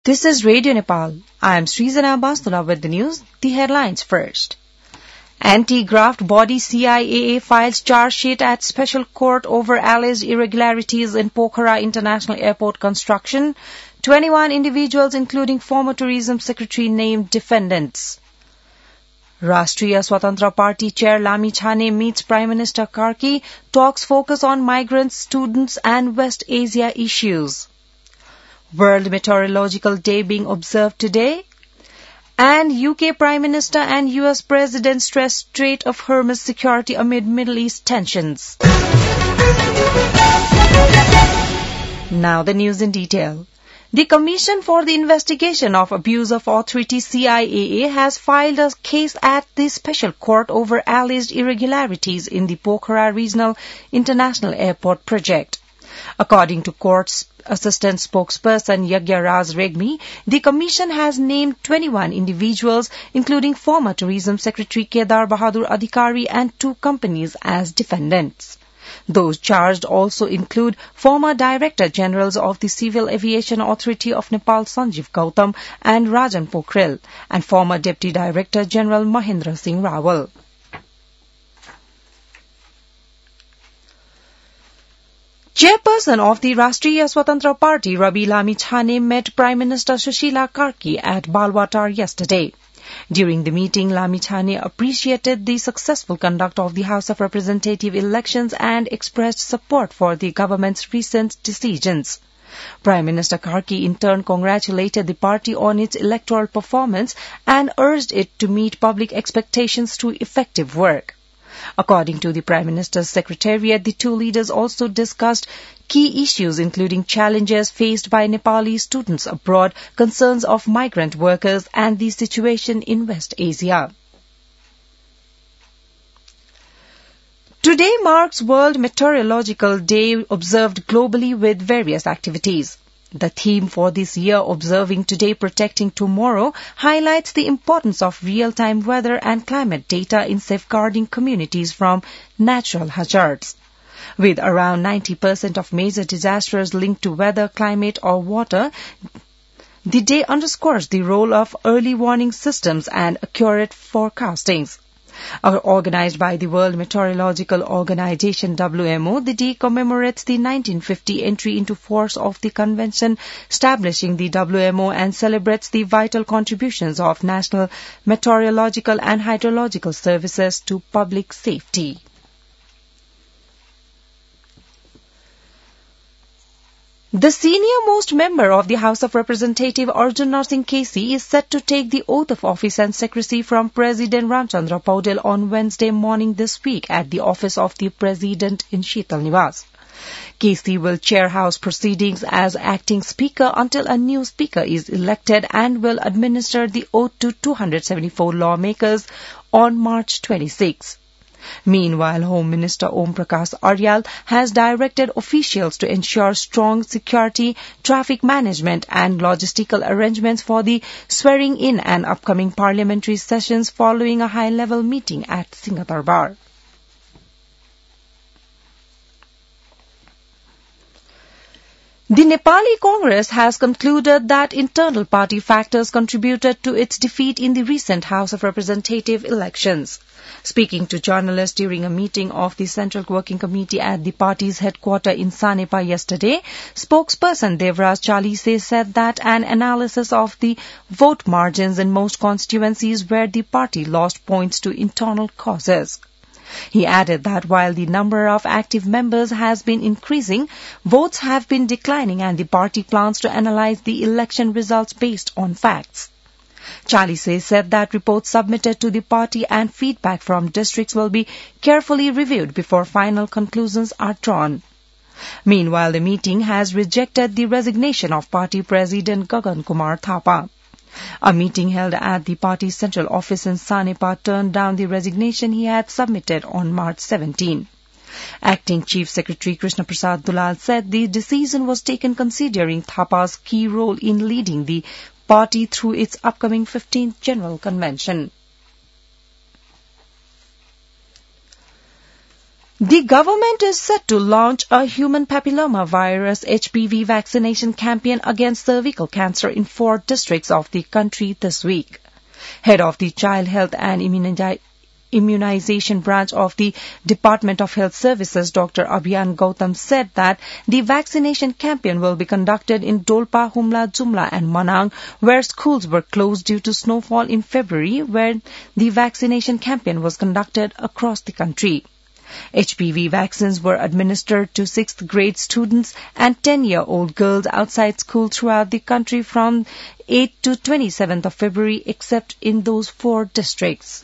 This is Radio Nepal. I am Srizana Bastula with the news. The headlines first. Anti-graft body CIAA files charge sheet at special court over alleged irregularities in Pokhara International Airport construction. 21 individuals, including former tourism secretary, named defendants. Rashtriya Swatantra Party Chair Lami Chhane meets Prime Minister Karki. Talks focus on migrants, students and West Asia issues. World Meteorological Day being observed today. And UK Prime Minister and US President stress Strait of Hormuz security amid Middle East tensions. Now the news in detail. The Commission for the Investigation of Abuse of Authority CIAA has filed a case at the Special Court over alleged irregularities in the Pokhara Regional International Airport project. According to court's assistant spokesperson Yagya Raj Regmi, the Commission has named 21 individuals, including former Tourism Secretary Kedar Bahadur Adhikari and 2 companies as defendants. Those charged also include former Director Generals of the Civil Aviation Authority of Nepal Sanjeev Gautam and Rajan Pokhrel, and former Deputy Director General Mahendra Singh Rawal. Chairperson of the Rashtriya Swatantra Party, Rabi Lami Chhane, met Prime Minister Sushila Karki at Balwatar yesterday. During the meeting, Lami Chhane appreciated the successful conduct of the House of Representative elections and expressed support for the government's recent decisions. Prime Minister Karki in turn congratulated the party on its electoral performance and urged it to meet public expectations through effective work. According to the Prime Minister's Secretariat, the two leaders also discussed key issues including challenges faced by Nepali students abroad, concerns of migrant workers and the situation in West Asia. Today marks World Meteorological Day, observed globally with various activities. The theme for this year, Observing Today, Protecting Tomorrow, highlights the importance of real-time weather and climate data in safeguarding communities from natural hazards. With around 90% of major disasters linked to weather, climate or water, the day underscores the role of early warning systems and accurate forecastings. Organized by the World Meteorological Organization WMO, the day commemorates the 1950 entry into force of the convention establishing the WMO and celebrates the vital contributions of national meteorological and hydrological services to public safety. The senior-most member of the House of Representatives, Arjun Narsingh Kesi, is set to take the oath of office and secrecy from President Ramchandra Paudel on Wednesday morning this week at the office of the President in Sheetal Niwas. Kesi will chair House proceedings as acting Speaker until a new Speaker is elected and will administer the oath to 274 lawmakers on March 26. Meanwhile, Home Minister Om Prakash Aryal has directed officials to ensure strong security, traffic management and logistical arrangements for the swearing-in and upcoming parliamentary sessions following a high-level meeting at Singhadarbar. The Nepali Congress has concluded that internal party factors contributed to its defeat in the recent House of Representative elections. Speaking to journalists during a meeting of the Central Working Committee at the party's headquarters in Sanepa yesterday, spokesperson Devraj Chalise said that an analysis of the vote margins in most constituencies where the party lost points to internal causes. He added that while the number of active members has been increasing, votes have been declining and the party plans to analyze the election results based on facts. Chalise said that reports submitted to the party and feedback from districts will be carefully reviewed before final conclusions are drawn. Meanwhile, the meeting has rejected the resignation of party president Gagan Kumar Thapa. A meeting held at the party's central office in Sanepa turned down the resignation he had submitted on March 17. Acting Chief Secretary Krishna Prasad Dulal said the decision was taken considering Thapa's key role in leading the party through its upcoming 15th General Convention. The government is set to launch a human papilloma virus HPV vaccination campaign against cervical cancer in 4 districts of the country this week. Head of the Child Health and Immunization branch of the Department of Health Services, Dr. Abhiyan Gautam, said that the vaccination campaign will be conducted in Dolpa, Humla, Jumla and Manang, where schools were closed due to snowfall in February, where the vaccination campaign was conducted across the country. HPV vaccines were administered to 6th grade students and 10-year-old girls outside school throughout the country from 8th to 27th of February, except in those 4 districts.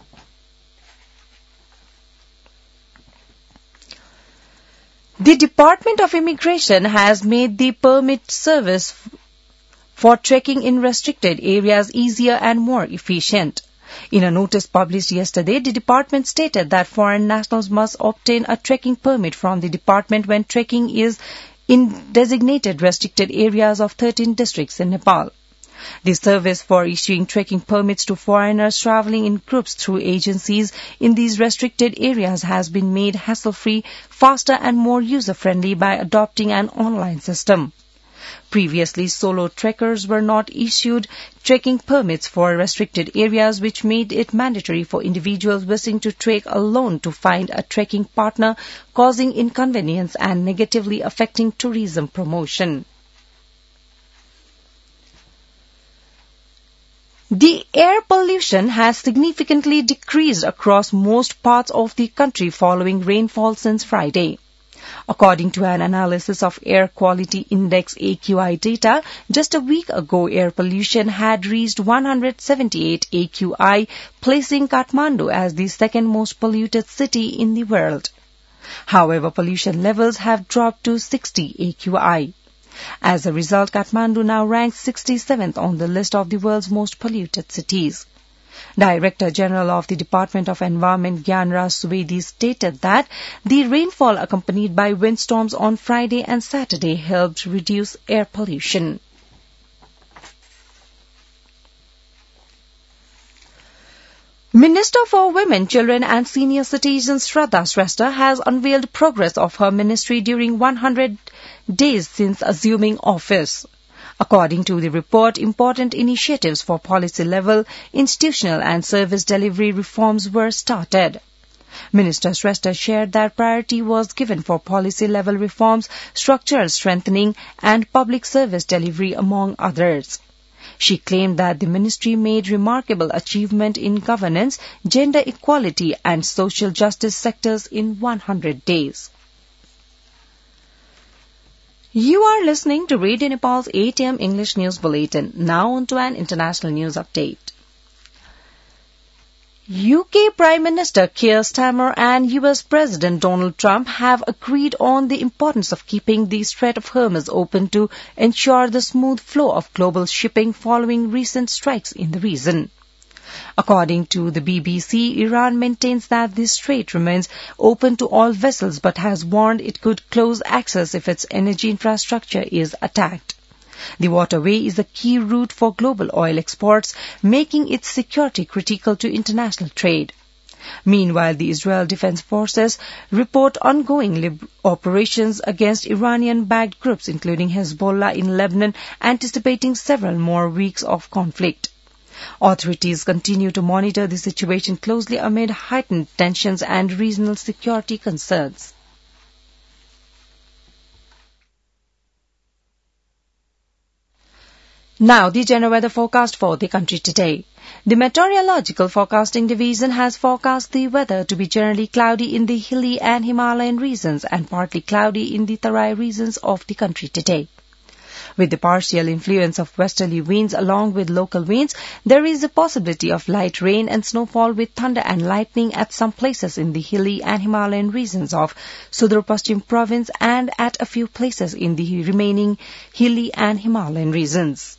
The Department of Immigration has made the permit service for trekking in restricted areas easier and more efficient. In a notice published yesterday, the department stated that foreign nationals must obtain a trekking permit from the department when trekking is in designated restricted areas of 13 districts in Nepal. The service for issuing trekking permits to foreigners traveling in groups through agencies in these restricted areas has been made hassle-free, faster and more user-friendly by adopting an online system. Previously, solo trekkers were not issued trekking permits for restricted areas, which made it mandatory for individuals wishing to trek alone to find a trekking partner, causing inconvenience and negatively affecting tourism promotion. The air pollution has significantly decreased across most parts of the country following rainfall since Friday. According to an analysis of Air Quality Index AQI data, just a week ago air pollution had reached 178 AQI, placing Kathmandu as the second most polluted city in the world. However, pollution levels have dropped to 60 AQI. As a result, Kathmandu now ranks 67th on the list of the world's most polluted cities. Director General of the Department of Environment Gyanraj Subedi stated that the rainfall accompanied by windstorms on Friday and Saturday helped reduce air pollution. Minister for Women, Children and Senior Citizens Shraddha Shrestha has unveiled progress of her ministry during 100 days since assuming office. According to the report, important initiatives for policy-level, institutional and service delivery reforms were started. Minister Shrestha shared that priority was given for policy-level reforms, structural strengthening and public service delivery, among others. She claimed that the ministry made remarkable achievement in governance, gender equality and social justice sectors in 100 days. You are listening to Radio Nepal's 8 a.m. English News Bulletin. Now on to an international news update. UK Prime Minister Keir Starmer and US President Donald Trump have agreed on the importance of keeping the Strait of Hormuz open to ensure the smooth flow of global shipping following recent strikes in the region. According to the BBC, Iran maintains that the strait remains open to all vessels but has warned it could close access if its energy infrastructure is attacked. The waterway is a key route for global oil exports, making its security critical to international trade. Meanwhile, the Israel Defense Forces report ongoing operations against Iranian-backed groups, including Hezbollah in Lebanon, anticipating several more weeks of conflict. Authorities continue to monitor the situation closely amid heightened tensions and regional security concerns. Now, the general weather forecast for the country today. The Meteorological Forecasting Division has forecast the weather to be generally cloudy in the hilly and Himalayan regions and partly cloudy in the Tarai regions of the country today. With the partial influence of westerly winds along with local winds, there is a possibility of light rain and snowfall with thunder and lightning at some places in the hilly and Himalayan regions of Sudar-Paschim province and at a few places in the remaining hilly and Himalayan regions.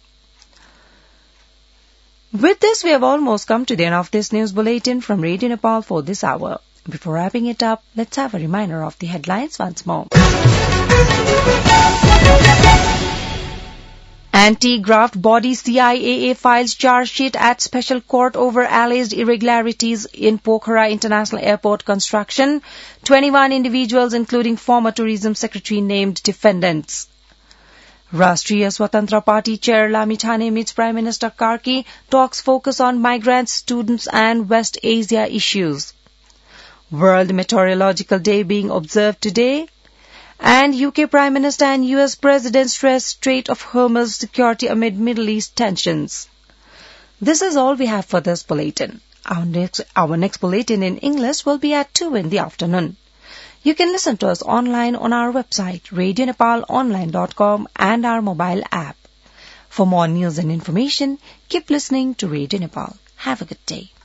With this, we have almost come to the end of this news bulletin from Radio Nepal for this hour. Before wrapping it up, let's have a reminder of the headlines once more. Anti-graft body CIAA files charge sheet at special court over alleged irregularities in Pokhara International Airport construction. 21 individuals, including former tourism secretary, named defendants. Rashtriya Swatantra Party Chair Lamithane meets Prime Minister Karki. Talks focus on migrants, students and West Asia issues. World Meteorological Day being observed today. And UK Prime Minister and US President stress Strait of Hormuz security amid Middle East tensions. This is all we have for this bulletin. Our next bulletin in English will be at 2 in the afternoon. You can listen to us online on our website, radionepalonline.com, and our mobile app. For more news and information, keep listening to Radio Nepal. Have a good day.